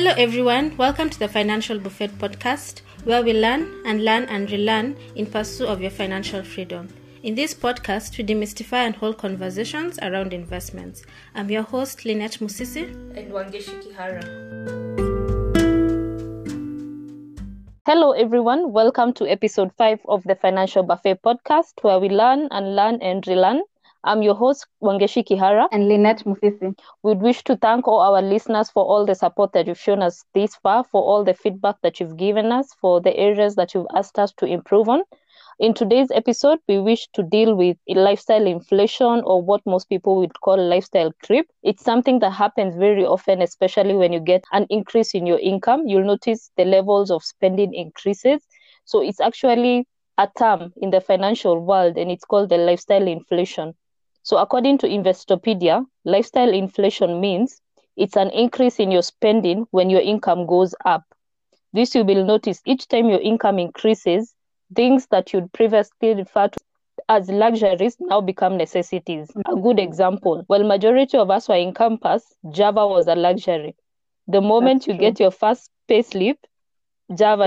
Hello everyone, welcome to the Financial Buffet podcast, where we learn and relearn in pursuit of your financial freedom. In this podcast, we demystify and hold conversations around investments. I'm your host, Lynette Musisi and Wangeshi Kihara. Hello everyone, welcome to episode 5 of the Financial Buffet podcast, where we learn and relearn. I'm your host, Wangeshi Kihara. And Lynette Musisi. We'd wish to thank all our listeners for all the support that you've shown us this far, for all the feedback that you've given us, for the areas that you've asked us to improve on. In today's episode, we wish to deal with lifestyle inflation, or what most people would call lifestyle creep. It's something that happens very often, especially when you get an increase in your income. You'll notice the levels of spending increases. So it's actually a term in the financial world, and it's called the lifestyle inflation. So according to Investopedia, lifestyle inflation means it's an increase in your spending when your income goes up. This you will notice each time your income increases, things that you'd previously refer to as luxuries now become necessities. A good example, while majority of us were in campus, Java was a luxury. The moment you get your first payslip, Java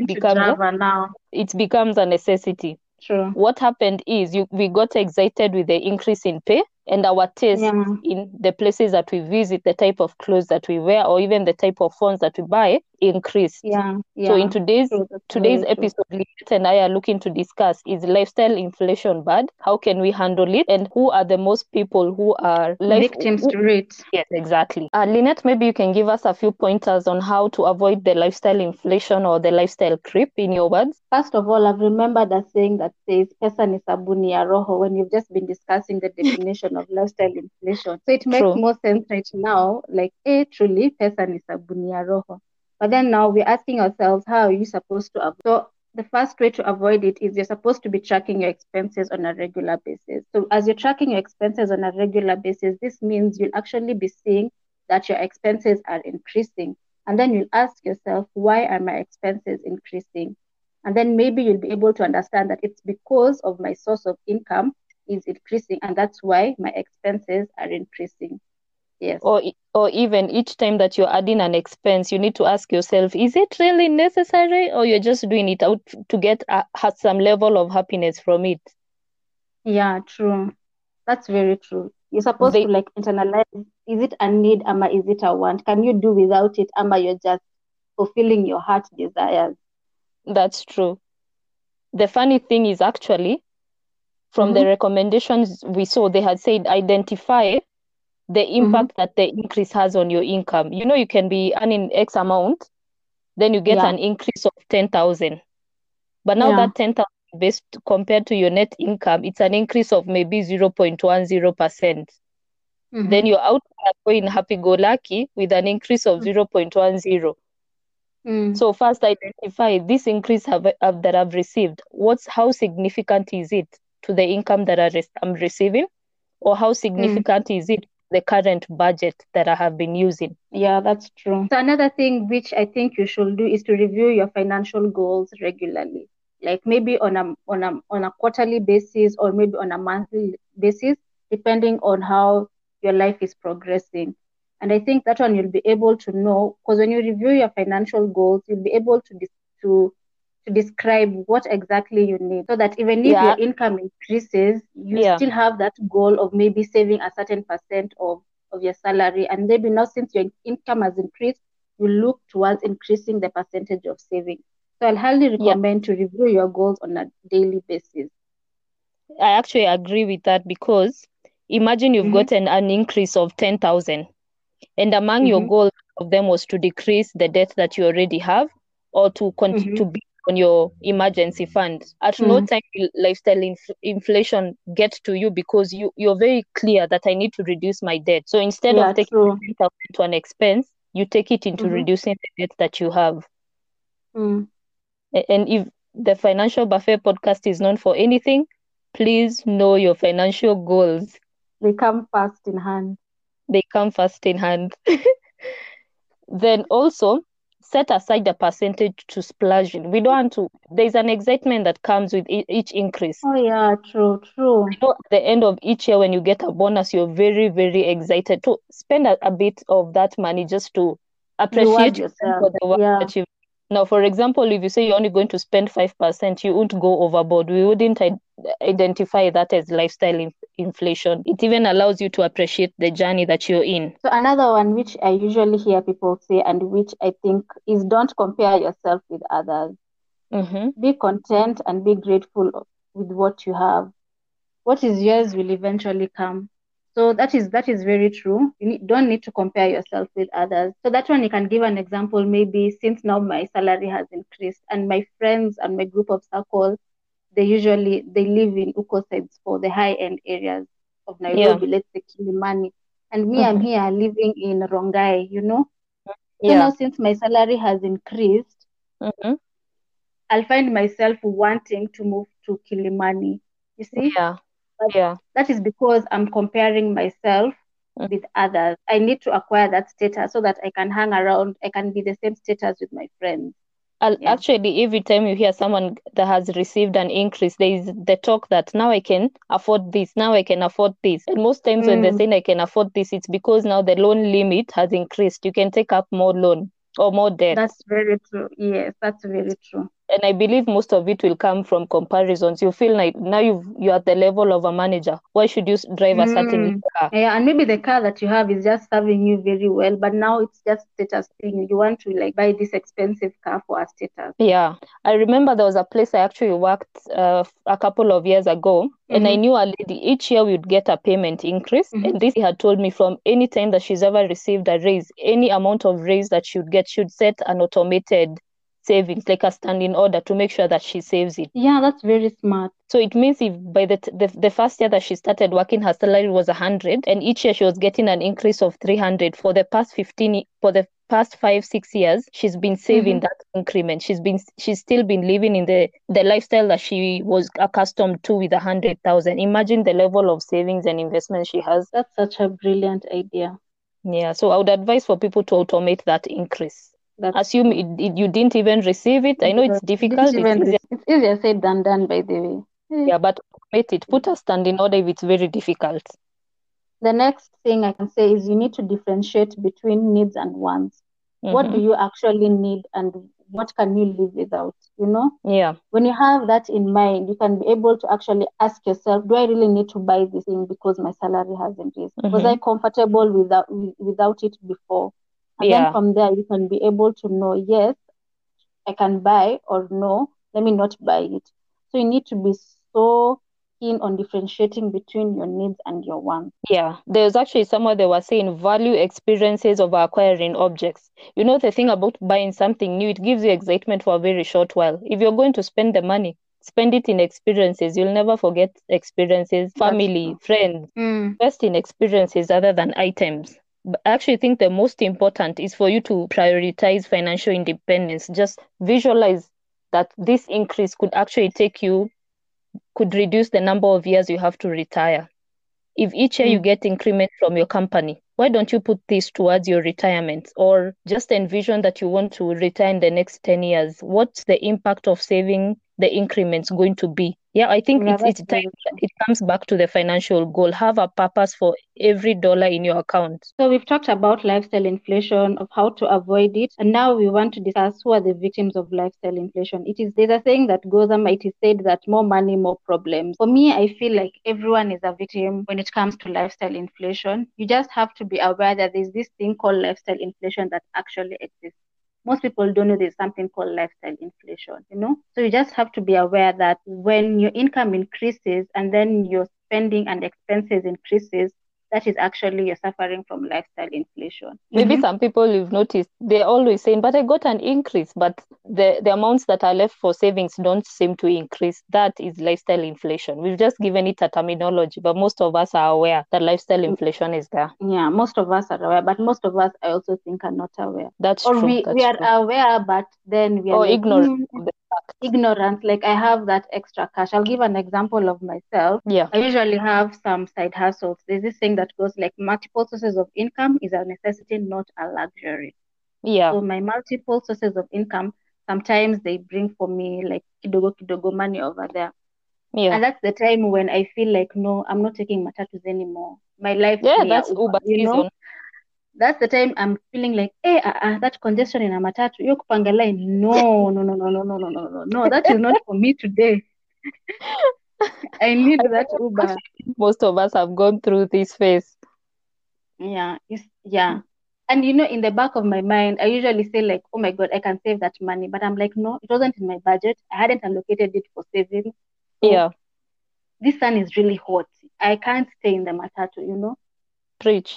becomes a necessity. True. What happened is we got excited with the increase in pay, and our taste in the places that we visit, the type of clothes that we wear, or even the type of phones that we buy increased. So in today's episode, Lynette and I are looking to discuss, is lifestyle inflation bad? How can we handle it? And who are the most people who are victims to it? Yes, exactly. Lynette, maybe you can give us a few pointers on how to avoid the lifestyle inflation or the lifestyle creep, in your words. First of all, I've remembered a saying that says, pesa ni sabuni ya roho, when you've just been discussing the definition of lifestyle inflation. So it makes more sense right now, like, truly, pesa ni sabuni ya roho. But then now we're asking ourselves, how are you supposed to avoid? So the first way to avoid it is you're supposed to be tracking your expenses on a regular basis. So as you're tracking your expenses on a regular basis, this means you'll actually be seeing that your expenses are increasing. And then you'll ask yourself, why are my expenses increasing? And then maybe you'll be able to understand that it's because of my source of income is increasing, and that's why my expenses are increasing. Yes. Or even each time that you're adding an expense, you need to ask yourself, is it really necessary, or you're just doing it out to get some level of happiness from it? Yeah, true. That's very true. You're supposed to internalize, is it a need, or is it a want? Can you do without it, or you're just fulfilling your heart desires? That's true. The funny thing is, actually, from the recommendations we saw, they had said identify the impact that the increase has on your income. You know, you can be earning X amount, then you get an increase of 10,000. But now that 10,000 based compared to your net income, it's an increase of maybe 0.10%. Then you're out going happy-go-lucky with an increase of 0.10. So first identify this increase that I've received. How significant is it to the income that I'm receiving? Or how significant is it the current budget that I have been using? Yeah, that's true. So another thing which I think you should do is to review your financial goals regularly, like maybe on a quarterly basis, or maybe on a monthly basis, depending on how your life is progressing. And I think that one you'll be able to know, because when you review your financial goals, you'll be able to describe what exactly you need, so that even if your income increases, you still have that goal of maybe saving a certain percent of your salary. And maybe now, since your income has increased, you look towards increasing the percentage of saving. So I'll highly recommend to review your goals on a daily basis. I actually agree with that, because imagine you've gotten an increase of 10,000, and among your goals of them was to decrease the debt that you already have, or to continue to be on your emergency fund. At no time will lifestyle inflation get to you, because you're very clear that I need to reduce my debt. So instead of taking 10,000 to an expense, you take it into reducing the debt that you have. And if the Financial Buffet podcast is known for anything, please know your financial goals. They come fast in hand. Then also set aside a percentage to splurge in. We don't want to. There's an excitement that comes with each increase. Oh yeah, true. I know at the end of each year, when you get a bonus, you're very, very excited to spend a bit of that money just to appreciate yourself yourself. for the work Yeah. that you've. Now, for example, if you say you're only going to spend 5%, you won't go overboard. We wouldn't identify that as lifestyle inflation. It even allows you to appreciate the journey that you're in. So another one which I usually hear people say and which I think is don't compare yourself with others. Mm-hmm. Be content and be grateful with what you have. What is yours will eventually come. So that is very true. You don't need to compare yourself with others. So that one you can give an example. Maybe since now my salary has increased and my friends and my group of circle, they live in Uko sides for the high end areas of Nairobi, let's say Kilimani. And me, I'm here living in Rongai, So now since my salary has increased, I'll find myself wanting to move to Kilimani. You see? But that is because I'm comparing myself with others. I need to acquire that status so that I can hang around, I can be the same status with my friends. Actually, every time you hear someone that has received an increase, there is the talk that now I can afford this, now I can afford this. And most times when they're saying I can afford this, it's because now the loan limit has increased. You can take up more loan or more debt. That's very true. Yes, that's very true. And I believe most of it will come from comparisons. You feel like now you're at the level of a manager. Why should you drive a certain car? Yeah, and maybe the car that you have is just serving you very well, but now it's just status thing. You want to like buy this expensive car for a status. Yeah, I remember there was a place I actually worked a couple of years ago, and I knew a lady. Each year we would get a payment increase, and this had told me from any time that she's ever received a raise, any amount of raise that she would get, she would set an automated savings, like a standing order to make sure that she saves it. Yeah, that's very smart. So it means if by the first year that she started working, her salary was 100, and each year she was getting an increase of 300. For the past 5-6 years, she's been saving that increment. She's still been living in the lifestyle that she was accustomed to with 100,000. Imagine the level of savings and investment she has. That's such a brilliant idea. Yeah, so I would advise for people to automate that increase. Assume you didn't even receive it. I know it's difficult. It's easier said than done, by the way. Yeah, but automate it. Put a standing order if it's very difficult. The next thing I can say is you need to differentiate between needs and wants. What do you actually need and what can you live without, Yeah. When you have that in mind, you can be able to actually ask yourself, do I really need to buy this thing because my salary has increased? Was I comfortable without it before? And then from there, you can be able to know, yes, I can buy, or no, let me not buy it. So you need to be so keen on differentiating between your needs and your wants. Yeah, there's actually somewhere they were saying value experiences over acquiring objects. You know, the thing about buying something new, it gives you excitement for a very short while. If you're going to spend the money, spend it in experiences. You'll never forget experiences, family, friends. Invest in experiences other than items. But I actually think the most important is for you to prioritize financial independence. Just visualize that this increase could actually could reduce the number of years you have to retire. If each year you get increment from your company, why don't you put this towards your retirement? Or just envision that you want to retire in the next 10 years. What's the impact of saving the increments going to be? Yeah, I think it's time it comes back to the financial goal. Have a purpose for every dollar in your account. So we've talked about lifestyle inflation, of how to avoid it, and now we want to discuss who are the victims of lifestyle inflation. There's a saying that goes, it is said that more money, more problems. For me, I feel like everyone is a victim when it comes to lifestyle inflation. You just have to be aware that there's this thing called lifestyle inflation that actually exists. Most people don't know there's something called lifestyle inflation, So you just have to be aware that when your income increases and then your spending and expenses increases, that is actually you're suffering from lifestyle inflation. Maybe some people you've noticed, they're always saying, but I got an increase, but the amounts that are left for savings don't seem to increase. That is lifestyle inflation. We've just given it a terminology, but most of us are aware that lifestyle inflation is there. Yeah, most of us are aware, but most of us, I also think, are not aware. That's true. We are aware, but then we are like, ignorant. Ignorance, like I have that extra cash. I'll give an example of myself. Yeah. I usually have some side hustles. There's this thing that goes like multiple sources of income is a necessity, not a luxury. Yeah. So my multiple sources of income, sometimes they bring for me like kidogo money over there. Yeah. And that's the time when I feel like, no, I'm not taking matatus anymore. My life that's Uber season. That's the time I'm feeling like, hey, that congestion in a matatu, you kupanga line. No, no, no, no, no, no, no, no, no, no. That is not for me today. I need that Uber. Most of us have gone through this phase. Yeah, And in the back of my mind, I usually say like, oh my God, I can save that money. But I'm like, no, it wasn't in my budget. I hadn't allocated it for savings. So Yeah. This sun is really hot. I can't stay in the matatu, Preach.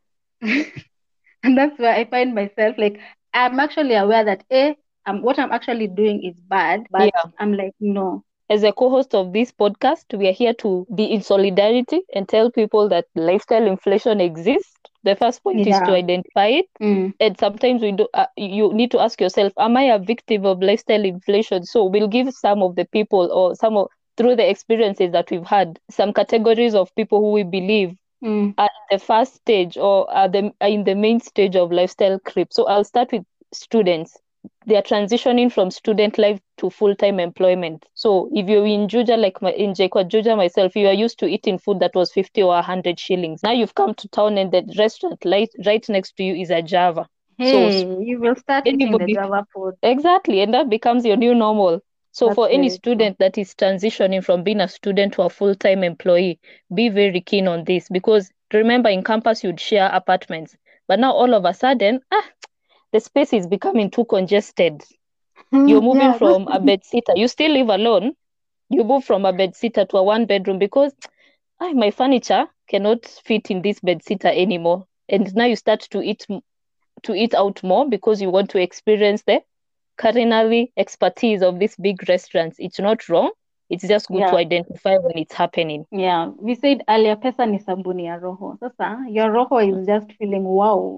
And that's where I find myself like, I'm actually aware that what I'm actually doing is bad, but I'm like, no. As a co-host of this podcast, we are here to be in solidarity and tell people that lifestyle inflation exists. The first point is to identify it. And sometimes you need to ask yourself, am I a victim of lifestyle inflation? So we'll give some of the people or through the experiences that we've had, some categories of people who we believe are in the first stage or are in the main stage of lifestyle creep. So I'll start with students. They are transitioning from student life to full-time employment. So if you're in Juja, in JKUAT Juja myself, you are used to eating food that was 50 or 100 shillings. Now you've come to town and the restaurant right next to you is a Java. So you will start eating the Java food. Exactly, and that becomes your new normal. So that's for any student that is transitioning from being a student to a full-time employee, be very keen on this, because remember in campus you'd share apartments, but now all of a sudden, the space is becoming too congested. You're moving from a bed sitter. You still live alone. You move from a bed sitter to a one bedroom because my furniture cannot fit in this bed sitter anymore. And now you start to eat out more because you want to experience the culinary expertise of these big restaurants. It's not wrong. It's just good to identify when it's happening. Yeah, we said earlier, pesa ni sabuni ya roho. Sasa, your roho is just feeling wow,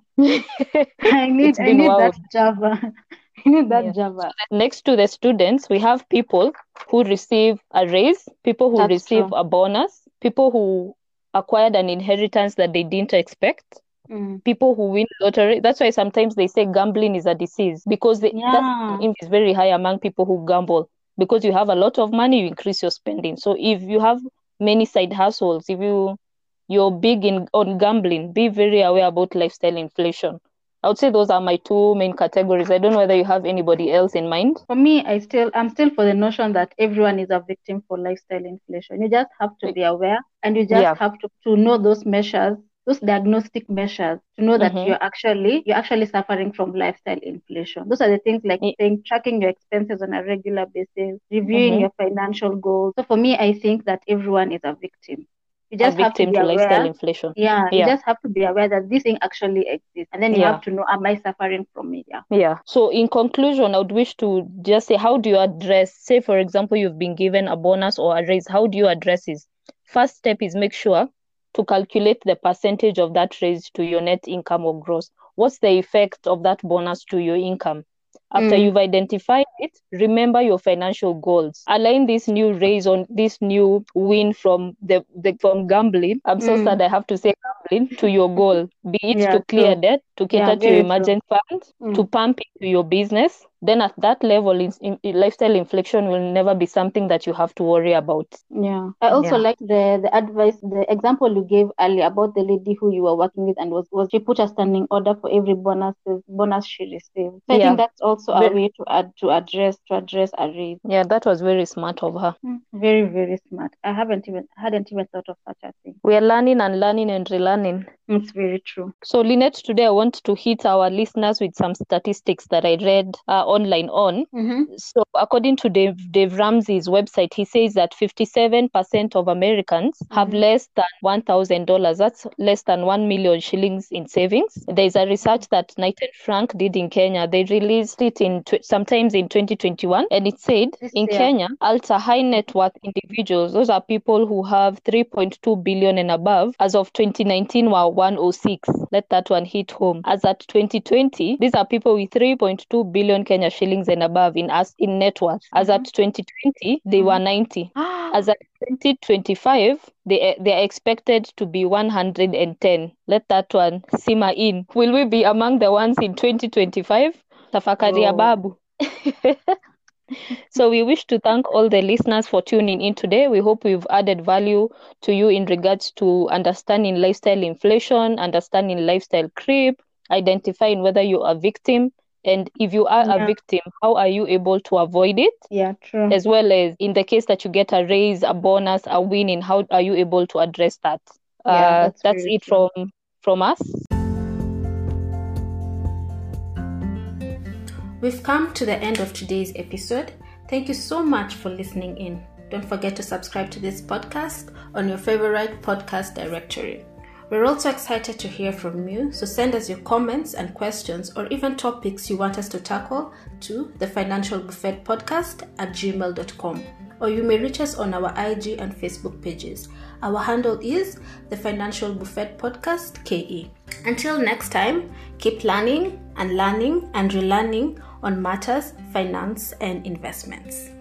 I need that Java. I need that Java. Next to the students, we have people who receive a raise, people who receive a bonus, people who acquired an inheritance that they didn't expect. People who win lottery. That's why sometimes they say gambling is a disease, because that is very high among people who gamble. Because you have a lot of money, you increase your spending. So if you have many side hustles, if you're big on gambling, be very aware about lifestyle inflation. I would say those are my two main categories. I don't know whether you have anybody else in mind. For me, I'm still for the notion that everyone is a victim for lifestyle inflation. You just have to be aware, and you just have to know those measures, those diagnostic measures, to know that you're actually suffering from lifestyle inflation. Those are the things like tracking your expenses on a regular basis, reviewing your financial goals. So for me, I think that everyone is a victim. You just have to be aware. Lifestyle inflation. You just have to be aware that this thing actually exists, and then you have to know, am I suffering from it? So in conclusion, I would wish to just say, how do you address, say for example, you've been given a bonus or a raise, how do you address this? First step is make sure to calculate the percentage of that raise to your net income or gross. What's the effect of that bonus to your income? After you've identified it, remember your financial goals. Align this new raise on this new win from from gambling. I'm so sad I have to say gambling, to your goal. Be it to clear debt, to cater to your emergency fund, to pump into your business. Then at that level, lifestyle inflation will never be something that you have to worry about. Yeah. I also like the advice, the example you gave earlier about the lady who you were working with, and she put a standing order for every bonus she received. So I think that's also a way to address a raise. Yeah, that was very smart of her. Very, very smart. I hadn't even thought of such a thing. We are learning and relearning. It's very true. So Lynette, today I want to hit our listeners with some statistics that I read online on. So according to Dave Ramsey's website, he says that 57% of Americans have less than $1,000. That's less than 1 million shillings in savings. There's a research that Knight and Frank did in Kenya. They released it sometimes in 2021, and it said Kenya, ultra high net worth individuals, those are people who have 3.2 billion and above, as of 2019 were 106. Let that one hit home. As at 2020, these are people with 3.2 billion Kenya shillings and above in net worth. As at 2020, they were 90. As at 2025, they are expected to be 110. Let that one simmer in. Will we be among the ones in 2025? Tafakari ya babu. So we wish to thank all the listeners for tuning in today. We hope we've added value to you in regards to understanding lifestyle inflation, understanding lifestyle creep, identifying whether you are a victim, and if you are a victim, how are you able to avoid it? Yeah, true. As well as in the case that you get a raise, a bonus, a winning, how are you able to address that? That's it true. from us. We've come to the end of today's episode. Thank you so much for listening in. Don't forget to subscribe to this podcast on your favorite podcast directory. We're also excited to hear from you, so send us your comments and questions or even topics you want us to tackle to thefinancialbuffetpodcast@gmail.com, or you may reach us on our IG and Facebook pages. Our handle is The Financial Buffet Podcast KE. Until next time, keep learning and relearning on matters, finance, and investments.